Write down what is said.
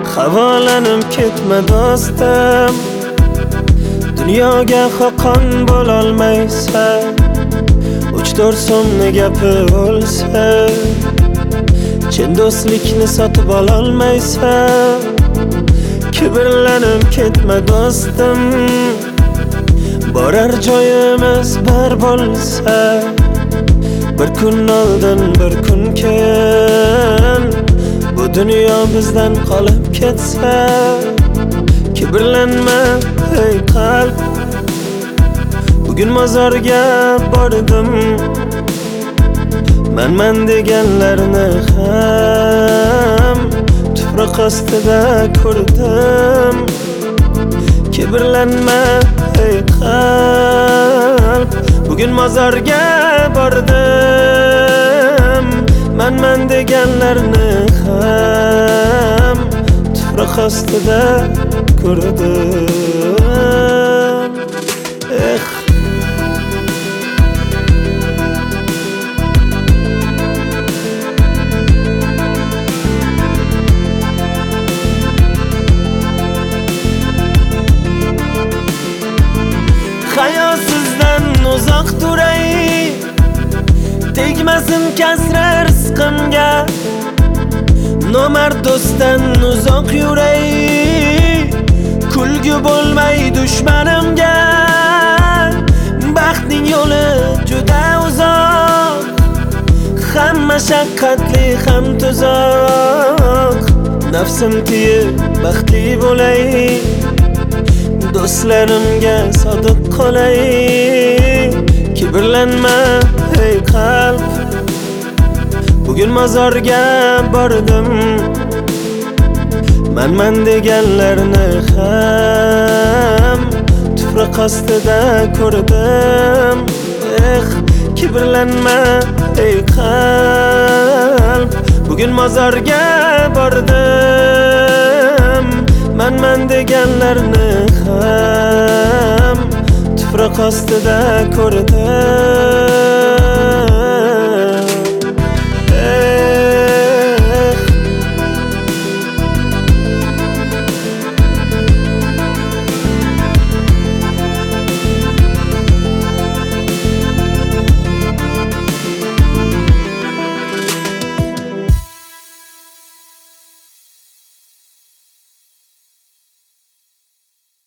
Havolanib ketma do'stim, dunyoga xoqon bo'lolmaysan. 3-4 so'mni gapi bo'lsa, chin do'stlikni sotib ololmaysan. Kibrlanib ketma do'stim, borar joyimiz bir bo'lsa, bir kun oldin bir kun keyin bu dunyo bizdan qolib ketsa. Kibrlanma ey qalb, bugun mozorga bordim, man deganlarni ham tuproq ostida ko'rdim. Kibrlanma ey qalb, bugun mozorga bordim, man deganlarni ham tuproq ostida ko'rdim. Hayosizdan uzoq turay, tegmasin kasra rizqimga. Nomard do'stdan uzoq yuray, kulgu bo'lmay dushmanimga. Baxtning yo'li juda uzoq, ham mashaqqatli ham tuzoq. Nafsim tiyib baxtli bo'lay, do'stlarimga sodiq qolay. Kibrlanma ey qalb, bugun mozorga bordim, man deganlarni ham tuproq ostida ko'rdim. Kibrlanma ey qalb, bugun mozorga bordim, man deganlarni ham tuproq ostida ko'rdim.